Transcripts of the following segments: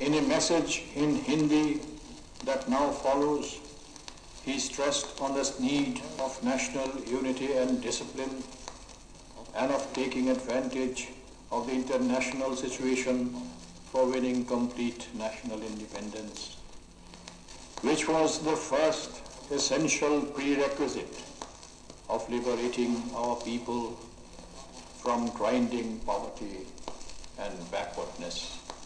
In a message in Hindi that now follows, he stressed on this need of national unity and discipline and of taking advantage of the international situation for winning complete national independence, which was the first essential prerequisite of liberating our people from grinding poverty and backwardness.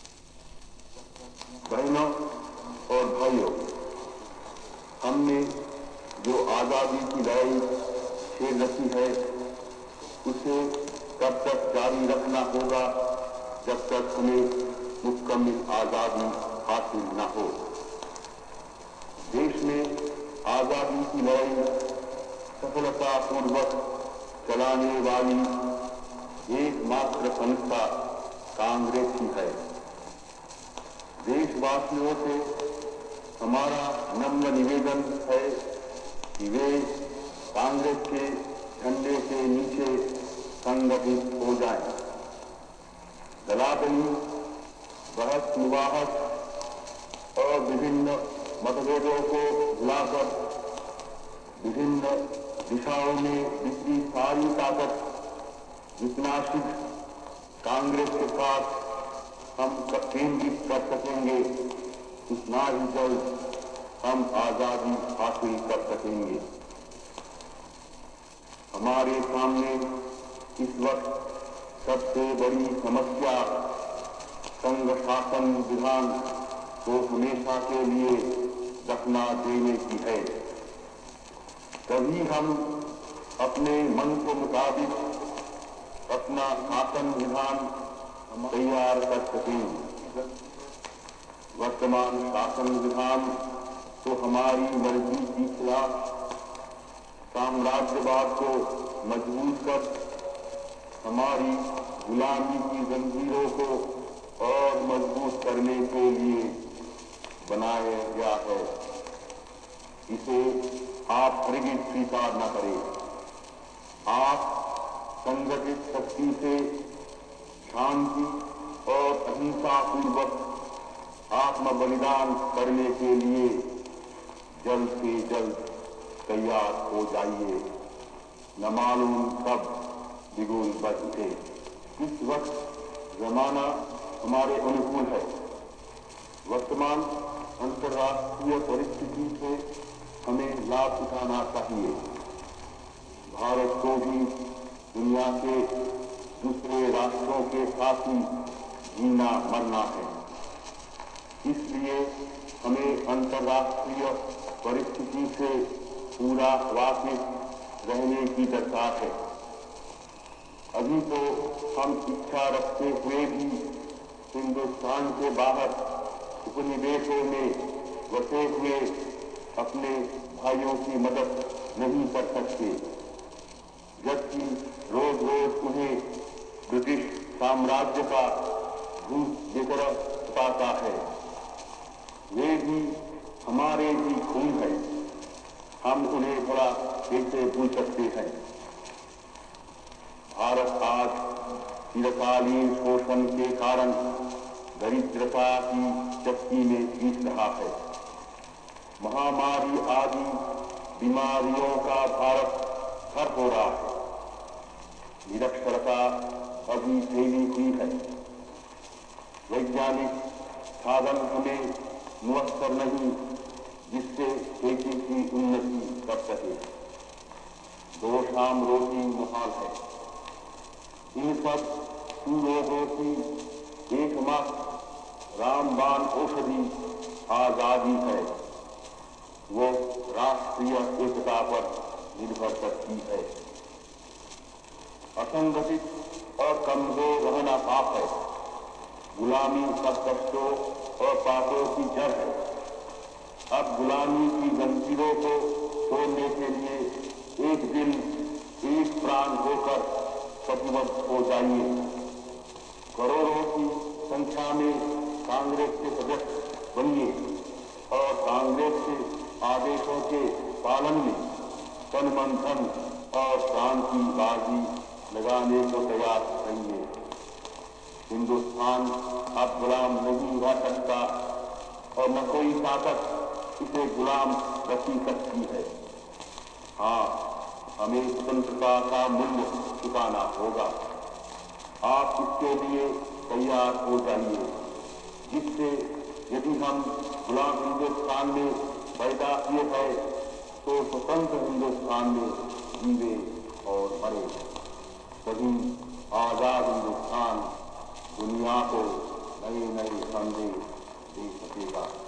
बहनों और भाइयों, हमने जो आज़ादी की लड़ाई छेड़ रखी है, उसे तब तक जारी रखना होगा जब तक हमें मुकम्मल आज़ादी हासिल न हो। देश में आज़ादी की लड़ाई सफलतापूर्वक चलाने वाली एकमात्र संस्था कांग्रेस ही है। देशवासियों से हमारा नम्र निवेदन है कि वे कांग्रेस के झंडे के नीचे संगठित हो जाएं। दलादली, बहस मुबाहस और विभिन्न मतभेदों को भुलाकर विभिन्न दिशाओं में जितनी सारी ताकत विनाशित कांग्रेस के साथ हम केंद्रित कर सकेंगे, उतना ही जल्द हम आजादी हासिल कर सकेंगे। हमारे सामने इस वक्त सबसे बड़ी समस्या संघ शासन विधान को हमेशा के लिए दफना देने की है। तभी हम अपने मन के मुताबिक अपना शासन विधान तैयार कर सकेंगे। वर्तमान शासन विधान तो हमारी मर्जी के खिलाफ साम्राज्यवाद को मजबूत कर हमारी गुलामी की जंजीरों को और मजबूत करने के लिए बनाया गया है। इसे आप हरगिज़ स्वीकार न करें। आप संगठित शक्ति से शांति और अहिंसा पूर्वक आत्म बलिदान करने के लिए जल्द से जल्द तैयार हो जाइए। न मालूम कब बिगुल बज उठे। इस वक्त जमाना हमारे अनुकूल है। वर्तमान अंतर्राष्ट्रीय परिस्थिति से हमें लाभ उठाना चाहिए। भारत को भी दुनिया के दूसरे राष्ट्रों के साथ ही जीना मरना है। इसलिए हमें अंतर्राष्ट्रीय परिस्थिति से पूरा वाकिफ रहने की दरकार है। अभी तो हम इच्छा रखते हुए भी हिंदुस्तान के बाहर उपनिवेशों में बसे हुए अपने भाइयों की मदद नहीं कर सकते, जबकि रोज रोज उन्हें ब्रिटिश साम्राज्य का भूत जिक्र पाता है। वे भी हमारे ही खून है। हम उन्हें थोड़ा कैसे भूल सकते हैं। भारत आज चिरकालीन शोषण के कारण दरिद्रता की चक्की में पीस रहा है। महामारी आदि बीमारियों का भारत घर हो रहा है। निरक्षरता अभी फैली हुई है। वैज्ञानिक साधन हमें मुयस्सर नहीं जिससे खेती की उन्नति कर सके। दो शाम रोटी मुहाल है। इन सब कुरोगों की एकमात्र रामबाण औषधि आजादी है। वो राष्ट्रीय एकता पर निर्भर करती है। असंगठित और कमजोर रहना पाप है। गुलामी सब कष्टों और पापों की जड़ है। अब गुलामी की जंजीरों को तोड़ने के लिए एक दिन एक प्राण होकर प्रतिबद्ध हो जाइए। करोड़ों की संख्या में कांग्रेस के सदस्य बनिए और कांग्रेस के आदेशों के पालन में तन मन धन और प्राण की बाजी लगाने को तैयार रहिए। हिंदुस्तान अब गुलाम नहीं रह सकता और न कोई ताकत इसे गुलाम रखी सकती है। हाँ, हमें स्वतंत्रता का मूल्य चुकाना होगा। आप इसके लिए तैयार हो जाइए, जिससे यदि हम गुलाम हिंदुस्तान में पैदा किए हैं तो स्वतंत्र हिंदुस्तान में जीवे और मरे। तभी आजाद हिंदुस्तान दुनिया को नए नए संदेश दे सकेगा।